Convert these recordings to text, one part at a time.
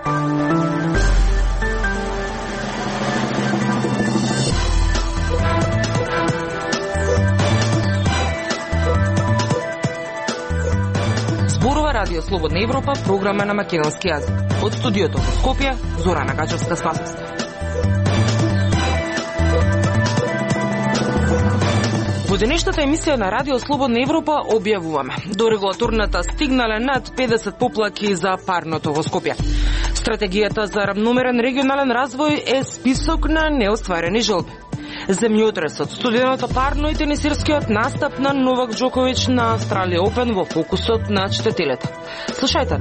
Радио Слободна Европа, програма на македонски јазик. Од студиото во Скопје, Зорана Гачевска-Спасовска. Во денешната емисија на Радио Слободна Европа објавуваме: до регулаторната стигнале над 50 поплаки за парното во Скопје. Стратегијата за равномерен регионален развој е список на неостварени желби. Земјотресот, студеното парно и тенисирскиот настап на Новак Џоковиќ на Австралија Опен во фокусот на читателите. Слушајте.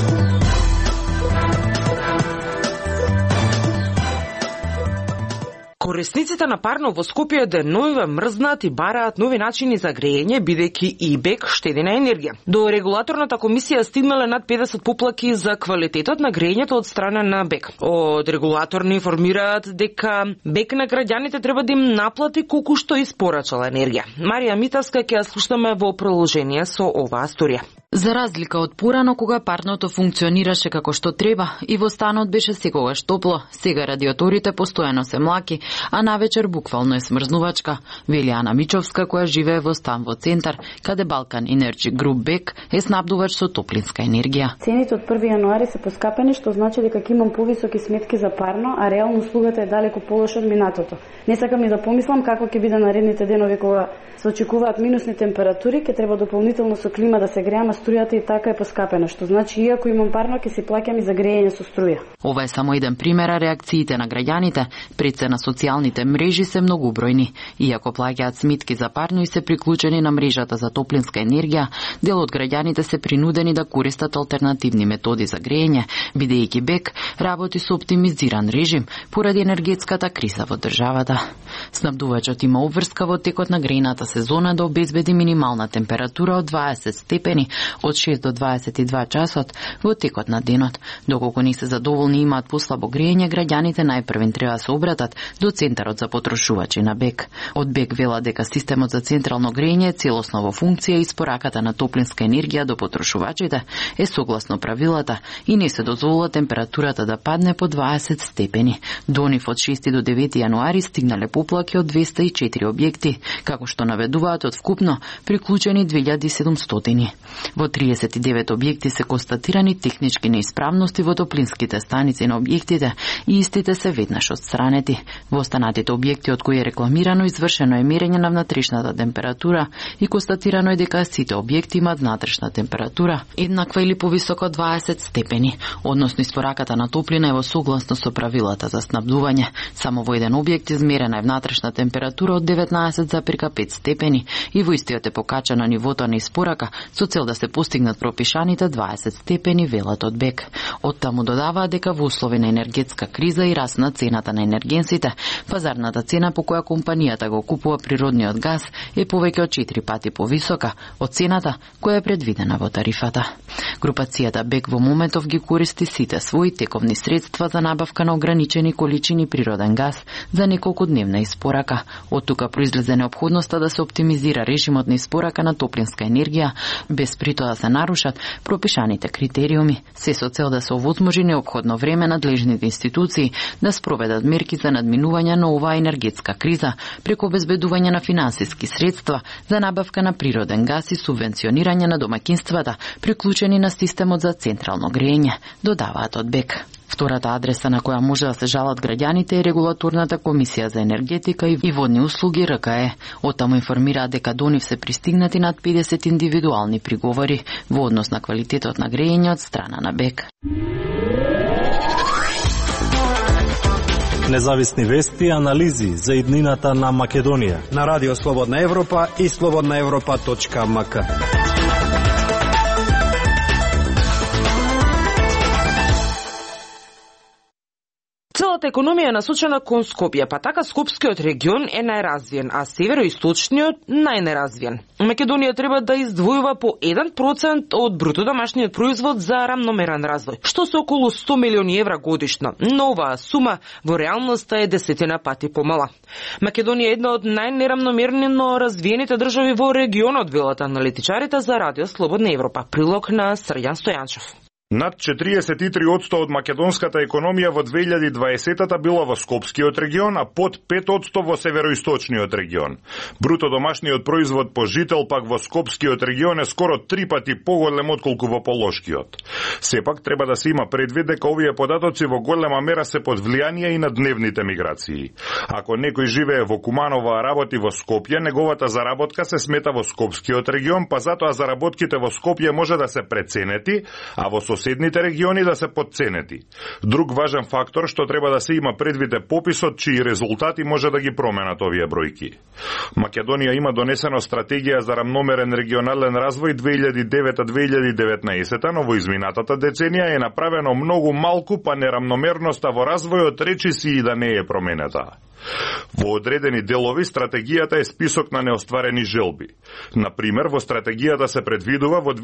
Корисниците на парно во Скопје деновиве мрзнат и бараат нови начини за грејење, бидејќи и БЕК штеди на енергија. До регулаторната комисија стигнале над 50 поплаки за квалитетот на грејењето од страна на БЕК. Од регулатор ни информираат дека БЕК на граѓаните треба да им наплати колку што испорачала енергија. Марија Митавска ќе ја слушаме во продолжение со оваа сторија. За разлика од порано кога парното функционираше како што треба и во станот беше секогаш топло, сега радиаторите постојано се млаки, а навечер буквално е смрзнувачка, вели Ана Мичовска, која живее во стан во центар, каде Балкан Energy Group БЕК е снабдувач со топлинска енергија. Цените од 1 јануари се поскапени, што значи дека ќе имам повисоки сметки за парно, а реално услугата е далеку полоша од минатото. Не сакам и да помислам како ќе биде наредните денови кога се очекуваат минусни температури, ќе треба дополнително со клима да се грееме, струјата и така е поскапена, што значи иако имам парно ќе си плаќам и за грејење со струја. Ова е само еден пример, а реакциите на граѓаните пред се на социјалните мрежи се многобројни. Иако плаќаат сметки за парно и се приклучени на мрежата за топлинска енергија, дел од граѓаните се принудени да користат алтернативни методи за грејење, бидејќи БЕК работи со оптимизиран режим поради енергетската криза во државата. Снабдувачот има обврска во текот на грејната сезона да обезбеди минимална температура од 20 степени од 6 до 22 часот во текот на денот. Доколку не се задоволни и имаат послабо грејење, граѓаните најпрвен треба да се обратат до Центарот за потрошувачи на БЕК. Од БЕК вела дека системот за централно грејење е целосно во функција и испораката на топлинска енергија до потрошувачите е согласно правилата и не се дозволува температурата да падне по 20 степени. До нив од 6 до 9 јануари стигнале поплаки од 204 објекти, како што наведуваат од вкупно приклучени 2700. Во 39 објекти се констатирани технички неисправности во топлинските станици на објектите и истите се веднаш отстранети. Во останатите објекти од кои е рекламирано извршено е мерење на внатрешната температура и констатирано е дека сите објекти имаат внатрешна температура еднаква или повисока од 20 степени, односно испораката на топлина е во согласно со правилата за снабдување. Само во еден објект измерена е внатрешна температура од 19,5 степени и во истиот е покачано нивото на испорака со цел да се постигнат пропишаните 20 степени, велат од БЕК. Оттаму додаваа дека во услови на енергетска криза и раст на цената на енергенсите, пазарната цена по која компанијата го купува природниот газ е повеќе од 4 пати повисока од цената која е предвидена во тарифата. Групацијата БЕК во моментов ги користи сите своји тековни средства за набавка на ограничени количини природен газ за неколкудневна испорака. Од тука произлезе неопходноста да се оптимизира режимот на испорака на топлинска енергија, без при тоа да се нарушат пропишаните критериуми, се со цел да се овозможи неопходно време надлежните институции да спроведат мерки за надминување на оваа енергетска криза преку обезбедување на финансиски средства за набавка на природен газ и субвенционирање на домаќинствата приклучени на системот за централно грејење, додаваат од БЕК. Втората адреса на која може да се жалат граѓаните е регулаторната комисија за енергетика и водни услуги РКЕ. Оттаму информираат дека до нив се пристигнати над 50 индивидуални приговори во однос на квалитетот на грејење од страна на БЕК. Независни вести и анализи за иднината на Македонија на Радио Слободна Европа и slobodnaevropa.mk. Целата економија е насочена кон Скопје, па така Скопскиот регион е најразвиен, а североисточниот најнеразвиен. Македонија треба да издвојува по 1% од бруто домашниот производ за рамномерен развој, што се околу 100 милиони евра годишно, но оваа сума во реалноста е 10 пати помала. Македонија е една од најнерамномерно развиените држави во регионот, велат аналитичарите за Радио Слободна Европа. Прилог на Срđan Стојанчев. Над 43% од македонската економија во 2020-та била во Скопскиот регион, а под 5% во североисточниот регион. Бруто домашниот производ по жител пак во Скопскиот регион е скоро 3 пати поголем отколку во Полошкиот. Сепак треба да се има предвид дека овие податоци во голема мера се под влијание и на дневните миграции. Ако некој живее во Куманово, а работи во Скопје, неговата заработка се смета во Скопскиот регион, па затоа заработките во Скопје може да се преценети, а во соседните региони да се подценети. Друг важен фактор што треба да се има предвид е пописот, чии резултати може да ги променат овие бројки. Македонија има донесено стратегија за рамномерен регионален развој 2009-2019, но во изминатата деценија е направено многу малку, па нерамномерноста во развојот речиси и да не е променета. Во одредени делови стратегијата е список на неостварени желби. Например, во стратегијата се предвидува во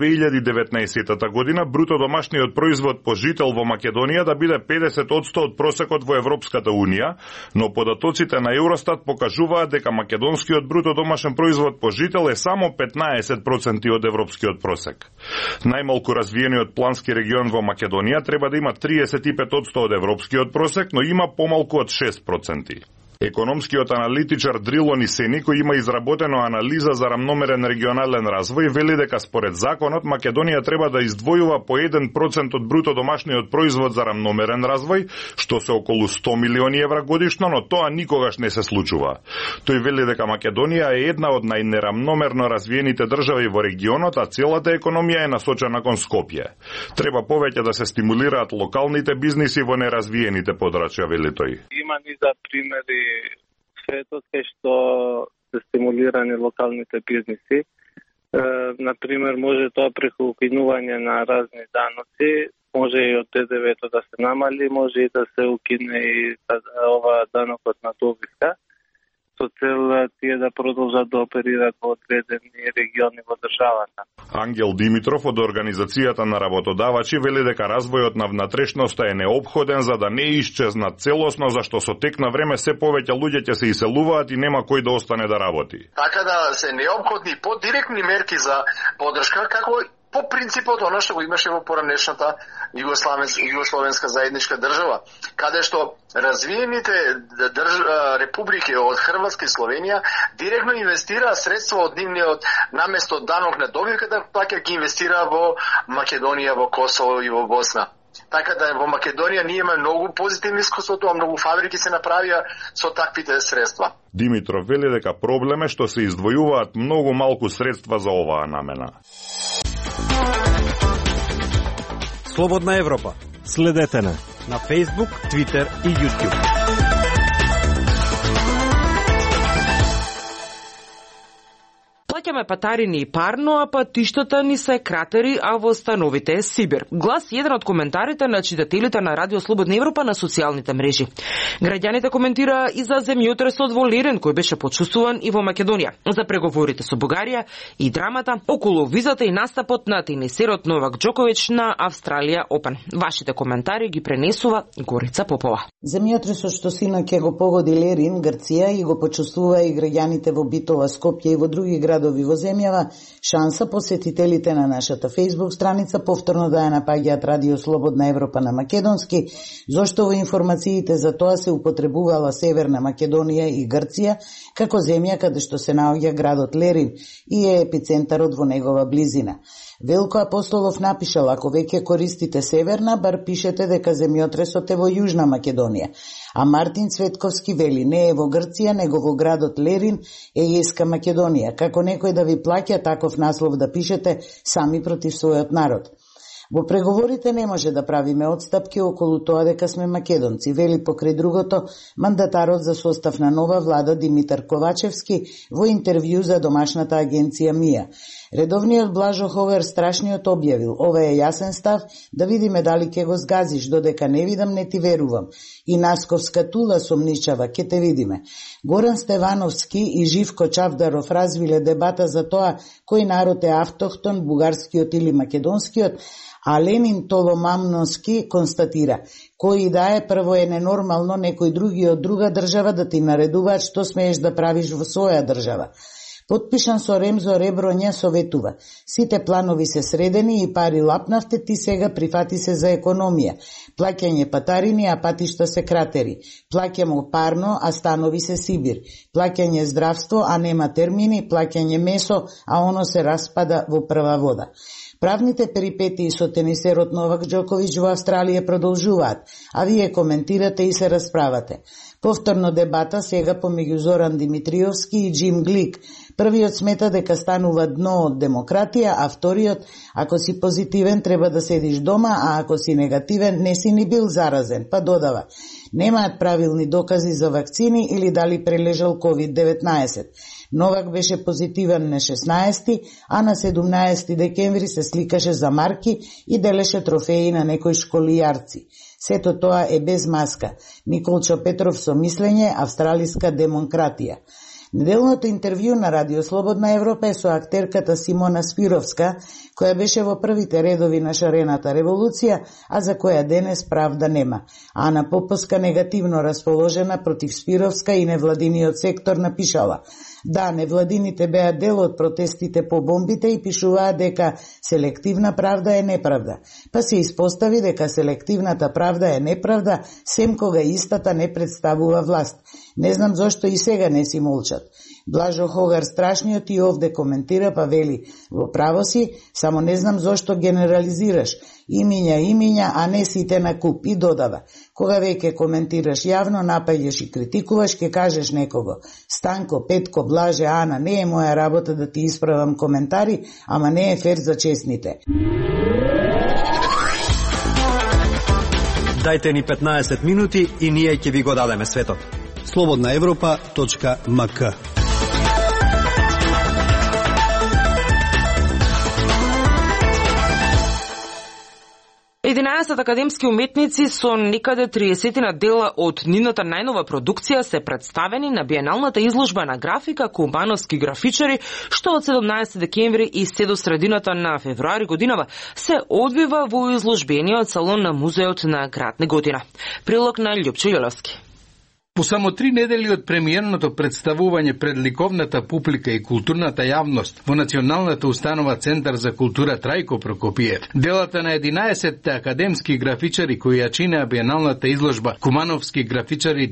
2019 година бруто домашниот производ по жител во Македонија да биде 50% од просекот во Европската Унија, но податоците на Евростат покажуваат дека македонскиот бруто домашен производ по жител е само 15% од европскиот просек. Најмалку развиениот плански регион во Македонија треба да има 35% од европскиот просек, но има помалку од 6%. Економскиот аналитичар Дрилон Исени, кој има изработено анализа за рамномерен регионален развој, вели дека според законот Македонија треба да издвојува по 1% од бруто домашниот производ за рамномерен развој, што се околу 100 милиони евра годишно, но тоа никогаш не се случува. Тој вели дека Македонија е една од најнерамномерно развиените држави во регионот, а целата економија е насочена кон Скопје. Треба повеќе да се стимулираат локалните бизниси во неразвиените подрачја, вели тој. Има низа примери светот кај што се стимулирани локалните бизниси. Например, може тоа преку укинување на разни даноци, може и од ДДВ-то да се намали, може и да се укине и ова данокот на добивка, со цел тие да продолжат да оперират во одредени региони во државата. Ангел Димитров од Организацијата на работодавачи вели дека развојот на внатрешноста е неопходен за да не исчезнат целосно, зашто со тек на време се повеќе луѓе ќе се иселуваат и нема кој да остане да работи. Така да се неопходни подиректни мерки за поддршка, како по принципот она што го имаше во поранешната југословенска заедничка држава, каде што развиените републики од Хрватска и Словенија директно инвестираа средства од нивниот наместо данок на добивка да плаќа ги инвестира во Македонија, во Косово и во Босна. Така да во Македонија ние имаме многу позитивни искуства, тоа многу фабрики се направија со таквите средства. Димитров вели дека проблем е што се издвојуваат многу малку средства за оваа намена. Слободна Европа. Следете на Facebook, Twitter и YouTube. Плаќаме патарини и парно, а патиштата ни се кратери, а во становите е Сибир. Глас еден од коментарите на читателите на Радио Слободна Европа на социјалните мрежи. Граѓаните коментираа и за земјотресот во Лерин, кој беше почувствуван и во Македонија, за преговорите со Бугарија и драмата околу визата и настапот на тенисерот Новак Џоковиќ на Австралија Опен. Вашите коментари ги пренесува Горица Попова. Земјотресот што синоќ го погоди Лерин, Грција, и го почувствува и граѓаните во Битола, Скопје и во други градови во земјава, шанса посетителите на нашата Facebook страница повторно да ја напаѓаат Радио Слободна Европа на македонски, зашто во информациите за тоа се употребувала Северна Македонија и Грција како земја каде што се наоѓа градот Лерин и е епицентарот во негова близина. Велко Апостолов напишал, ако веќе користите Северна, бар пишете дека земјотресот е во Јужна Македонија. А Мартин Цветковски вели, не е во Грција, него во градот Лерин, Егејска Македонија. Како некој да ви плаќа таков наслов да пишете сами против својот народ. Во преговорите не може да правиме одстапки околу тоа дека сме македонци, вели покрај другото мандатарот за состав на нова влада Димитар Ковачевски во интервју за домашната агенција МИА. Редовниот Блажо Ховер страшниот објавил, ова е јасен став, да видиме дали ќе го сгазиш, додека не видам не ти верувам. И Насковска тула сомничава, ке те видиме. Горан Стевановски и Живко Чавдаров развиле дебата за тоа кој народ е автохтон, бугарскиот или македонскиот, а Ленин Толомамновски констатира, кој да е прво е ненормално некој други од друга држава да ти наредуваат што смееш да правиш во своја држава. Потпишан со Ремзо Реброња советува: сите планови се средени и пари лапнавте, ти сега прифати се за економија. Плаќање патарини, а патишта се кратери. Плаќамо парно, а станови се Сибир. Плаќање здравство, а нема термини. Плаќање месо, а оно се распада во прва вода. Правните перипетии со тенисерот Новак Џоковиќ во Австралија продолжуваат, а вие коментирате и се расправате. Повторно дебата сега помеѓу Зоран Димитриовски и Джим Глик. Првиот смета дека станува дно од демократија, а вториот, ако си позитивен треба да седиш дома, а ако си негативен не си ни бил заразен, па додава: немаат правилни докази за вакцини или дали прележал COVID-19. Новак беше позитивен на 16, а на 17 декември се сликаше за марки и делеше трофеи на некои школијарци. Сето тоа е без маска. Николчо Петров со мислење, австралиска демократија. Неделното интервју на Радио Слободна Европа е со актерката Симона Спировска, која беше во првите редови на шарената револуција, а за која денес правда нема. Ана Поповска, негативно расположена против Спировска и невладиниот сектор, напишала: да, невладините беа дел од протестите по бомбите и пишуваа дека селективна правда е неправда. Па се испостави дека селективната правда е неправда, сем кога истата не представува власт. Не знам зошто и сега не си молчат. Блажо Хогар страшниот и овде коментира, па вели: во право си, само не знам зошто генерализираш. Имиња, а не сите на куп. И додава: кога веќе коментираш јавно, напаѓаш и критикуваш, ке кажеш некого: Станко, Петко, Блаже, Ана, не е моја работа да ти исправам коментари, ама не е фер за честните. Дајте ни 15 минути и ние ќе ви го дадеме светот. slobodnaevropa.mk 11 академски уметници со некаде 30 дела од нивната најнова продукција се представени на биеналната изложба на графика Кубановски графичари, што од 17 декември и се до средината на февруари годинава се одвива во изложбениот салон на музеот на град Неготина. Прилог на Љупчо Јоловски. По само 3 недели од премиерното представување пред ликовната публика и културната јавност во Националната установа Центар за култура Трајко Прокопиев, делата на 11 академски графичари кои ја чинеа биеналната изложба Кубановски графичари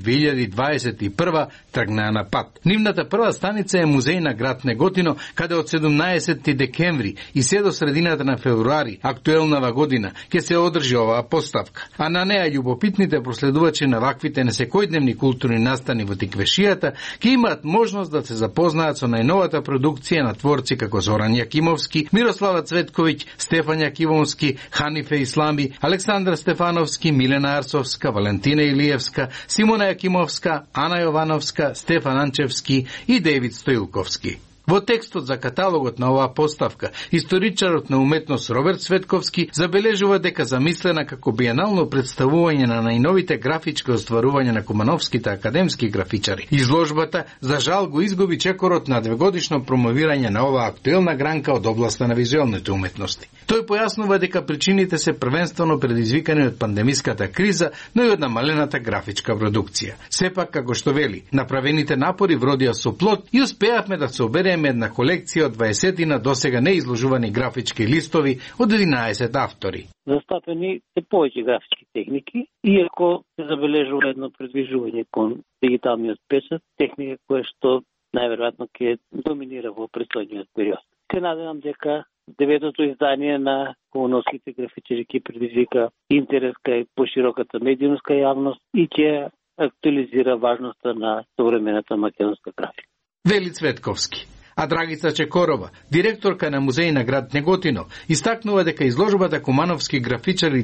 2021 тргнаа на пат. Нивната прва станица е музеј на град Неготино, каде од 17 декември и се до средината на февруари актуелнава година ќе се одржи оваа поставка. А на неа љубопитните проследувачи на ваквите несекојдневни културни настани во Тиквешијата ќе имаат можност да се запознаат со најновата продукција на творци како Зоран Јакимовски, Мирослава Цветковиќ, Стефан Јакимовски, Ханифе Ислами, Александр Стефановски, Милена Арсовска, Валентина Илиевска, Симона Јакимовска, Ана Јовановска, Стефан Анчевски и Девид Стоилковски. Во текстот за каталогот на оваа поставка, историчарот на уметност Роберт Цветковски забележува дека замислена како биенално представување на најновите графички остварувања на кубановските академски графичари. Изложбата, за жал, го изгуби чекорот на 2-годишно промовирање на оваа актуелна гранка од областа на визуелните уметности. Тој појаснува дека причините се првенствено предизвикани од пандемиската криза, но и од намалената графичка продукција. Сепак, како што вели, направените напори вродија со плод и успеавме да се обереме една колекција од 20 досега неизложувани графички листови од 11 автори. Застапени се повеќе графички техники, иако се забележува едно предвижување кон дигиталниот печат, техника која што најверојатно ќе доминира во престојниот период. Се надевам дека деветото издание на кубановските графичари ќе предизвика интерес кај пошироката медиумска јавност и ќе актуализира важноста на современата македонска графика. Вели Цветковски. А Драгица Чекорова, директорка на музеј на град Неготино, истакнува дека изложбата Кубановски графичари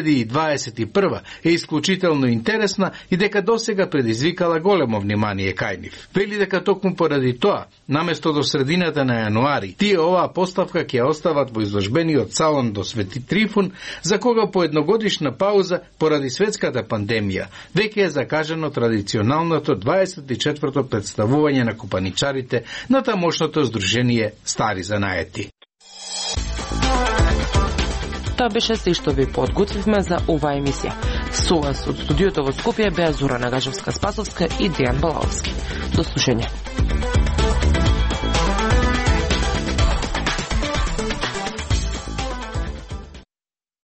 2021 е исклучително интересна и дека досега предизвикала големо внимание кај нив. Вели дека токму поради тоа, наместо до средината на јануари, тие оваа поставка ќе остават во изложбениот салон до Свети Трифун, за кога по едногодишна пауза поради светската пандемија веќе е закажано традиционалното 24-то представување на купаничарите на тамошното здружение Стари занаети. Тоа беше се што ви подготвивме за оваа емисија. Со вас од студиото во Скопје беа Зора Нагажевска-Спасовска и Дејан Балаовски. До слушање.